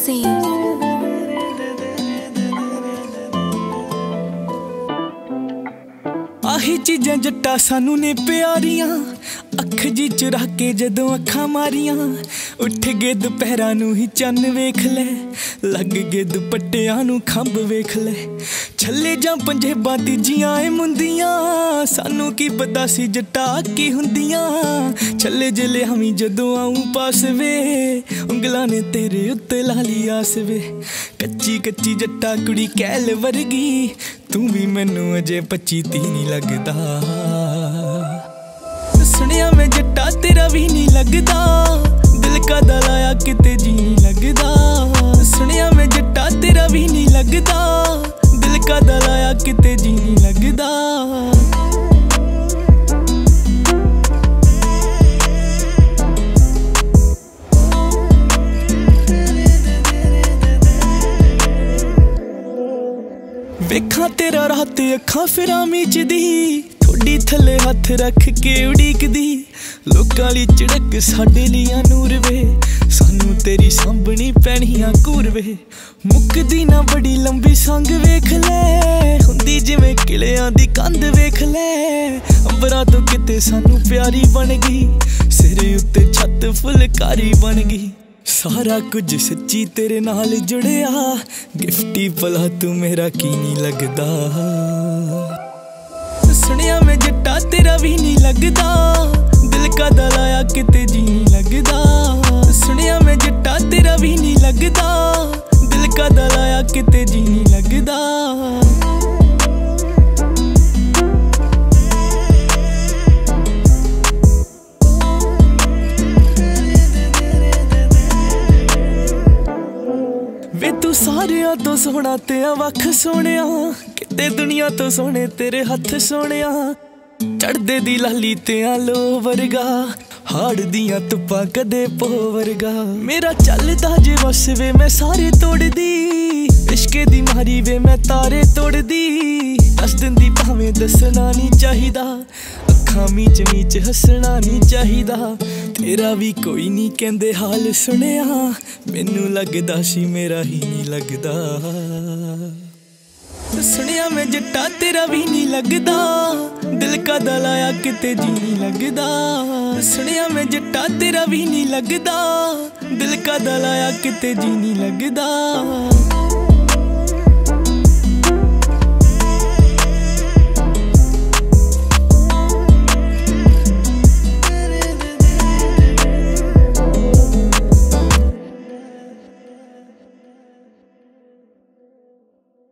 scene. आही चीज़ां जट्टा सानू ने प्यारियां अख जी चुरा के जदों अखां मारियां उठ गए दुपहरां नू ही चन्न वेख ले लग गए दुपट्टियां नू खंभ वेख ले छल्ले जां पंजेबां तीजियां ए मुंदियां सानू की पता सी जट्टा की हुंदियां छल्ले जले हमी जदों आऊं पास वे उंगलां ने तेरे उत्ते लाली आस वे कच्ची कच्ची जट्टा कुड़ी कैल वर्गी तू भी मैनू अजे 25-30 नहीं लगदा सुनिया मैं जट्टा तेरा भी नहीं लगदा दिल का दलाया किते जी नहीं लगदा सुनिया मैं जट्टा तेरा भी नहीं लगदा दिल का दलाया किते जी नहीं लगदा वेखा तेरा रात अखां फिरां मीचदी थोड़ी थले हथ रख के उड़ीकदी लोकां ली झड़क साडे लिया नूर वे सानू तेरी सांभनी पैणियां घूर वे मुकदी ना बड़ी लंबी संग वेख ले हुंदी जिवें किलियां दी कंध वेख ले अंबरां तो किते सानू प्यारी बन गई सिरे उत्ते छत फुलकारी बन गई सारा कुछ सच्ची तेरे नाल जुड़िया गिफ्टी भला तू मेरा की नहीं लगदा सुनिया मैं जट्टा तेरा भी नहीं लगदा दिल का दलाया किते जी नहीं लगदा सुनिया मैं जट्टा तेरा भी नहीं लगदा दिल का दलाया किते जी नहीं लगदा वे तू सारियां तो सोहना ते वख सोहणिया किते दुनिया तो सोहने तेरे हथ सोहणिया चढ़दे दी लाली ते लो वर्गा हाड़ दियां तुप्पां कदे पो वर्गा मेरा चलदा जे बस वे मैं सारे तोड़दी इश्के दी मारी वे मैं तारे तोड़दी दस दिंदी भावें दसना नहीं चाहिदा अखां मीच मीच हसना नहीं चाहिदा तेरा भी कोई नहीं कहंदे हाल सुनिया मैनू लगदा सी मेरा ही नहीं लगदा सुनिया मैं जट्टा तेरा भी नहीं लगदा दिल का दलाया किते जी नहीं लगदा सुनिया मैं जट्टा तेरा भी नहीं लगदा दिल का दलाया किते जी नहीं लगदा।